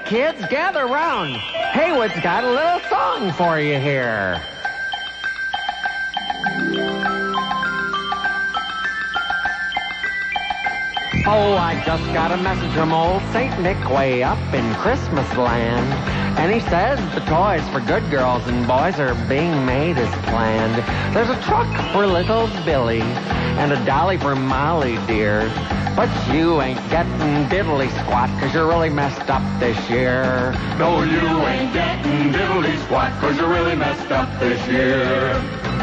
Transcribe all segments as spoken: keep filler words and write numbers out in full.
kids, gather round. Haywood's got a little song for you here. Oh, I just got a message from old Saint Nick way up in Christmas land. And he says the toys for good girls and boys are being made as planned. There's a truck for little Billy and a dolly for Molly, dear. But you ain't getting diddly squat, cause you're really messed up this year. No, you ain't getting diddly squat, cause you're really messed up this year.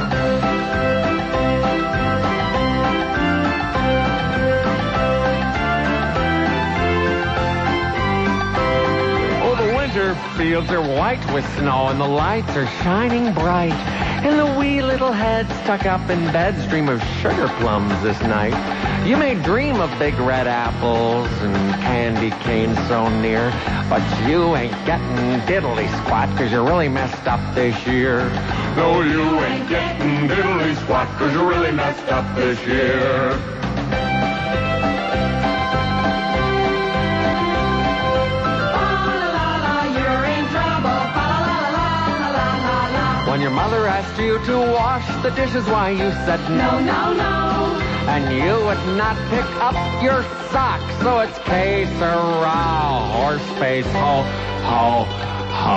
Fields are white with snow and the lights are shining bright. And the wee little heads stuck up in beds dream of sugar plums this night. You may dream of big red apples and candy canes so near, but you ain't getting diddly squat cause you're really messed up this year. No, you ain't getting diddly squat cause you're really messed up this year. When your mother asked you to wash the dishes, why you said no, no, no. And you would not pick up your socks, so it's que sera, or space, ho, ho, ho.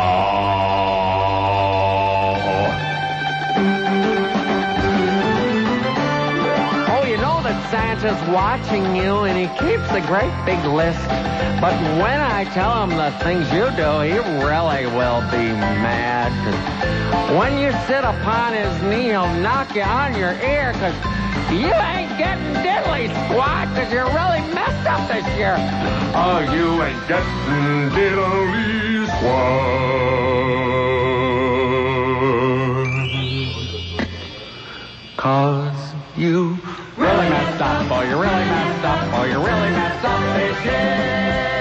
Oh, you know that Santa's watching you and he keeps a great big list. But when I tell him the things you do, he really will be mad. When you sit upon his knee, he'll knock you on your ear, cause you ain't getting diddly squat, cause you're really messed up this year. Oh, you ain't getting diddly squat. Cause you really messed up, oh, you're really messed up, oh, you're really messed up this year.